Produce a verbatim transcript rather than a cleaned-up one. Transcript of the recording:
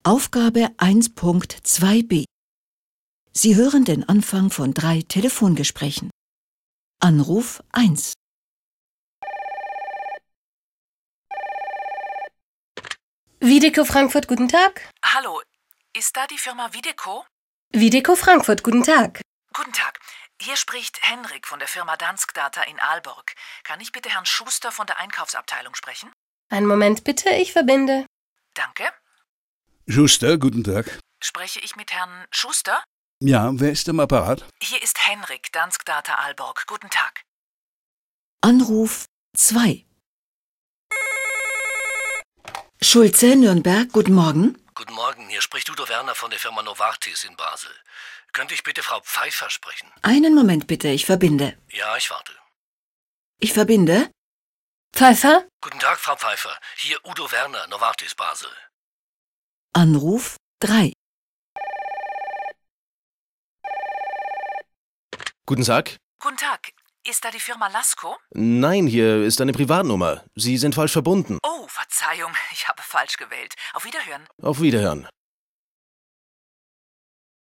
Aufgabe eins Punkt zwei b. Sie hören den Anfang von drei Telefongesprächen. Anruf eins. Videco Frankfurt, guten Tag. Hallo, ist da die Firma Videco? Videco Frankfurt, guten Tag. Guten Tag, hier spricht Henrik von der Firma Dansk Data in Aalborg. Kann ich bitte Herrn Schuster von der Einkaufsabteilung sprechen? Einen Moment bitte, ich verbinde. Danke. Schuster, guten Tag. Spreche ich mit Herrn Schuster? Ja, wer ist am Apparat? Hier ist Henrik, Dansk Data Aalborg. Guten Tag. Anruf zwei. Schulze, Nürnberg, guten Morgen. Guten Morgen, hier spricht Udo Werner von der Firma Novartis in Basel. Könnte ich bitte Frau Pfeiffer sprechen? Einen Moment bitte, ich verbinde. Ja, ich warte. Ich verbinde. Pfeiffer? Guten Tag, Frau Pfeiffer. Hier Udo Werner, Novartis Basel. Anruf drei. Guten Tag. Guten Tag, ist da die Firma Lasko? Nein, hier ist eine Privatnummer. Sie sind falsch verbunden. Oh, Verzeihung, ich habe falsch gewählt. Auf Wiederhören. Auf Wiederhören.